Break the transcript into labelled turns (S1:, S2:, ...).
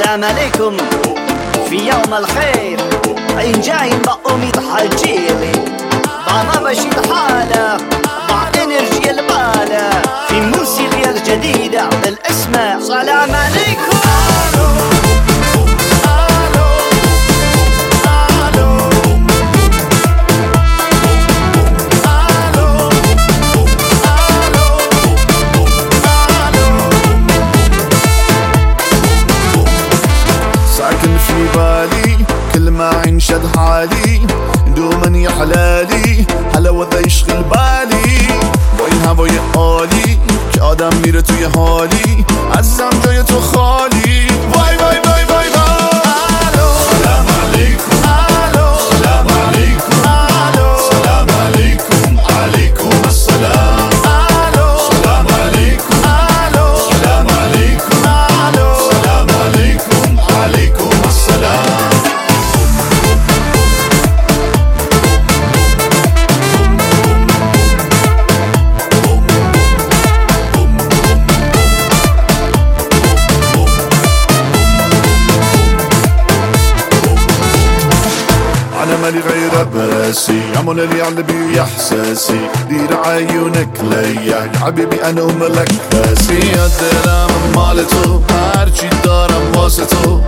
S1: سلام عليكم في يوم الخير. عين جايين بأميد حجيلي بعض بشيد حالة بعض انرجي البالة في موسيقى الجديدة بالاسم سلام عليكم.
S2: ساكن في بالي كل ما ينشد حالي دوما يا حلالي حلاوة يشغل بالي با این هوای عالی که آدم میره توی حالی عزیزم جای تو خالی. وای وای وای وای وای سلام علیکم سلام علیکم سلام علیکم علیکم السلام سلام علیکم سلام علیکم سلام علیکم علیکم السلام. أنا مالي غير براسي عمل اللي على بي إحساسي دير عيونك ليا حبيبي أنا وملك راسي الدرام مالتو هرچی دارم واسه تو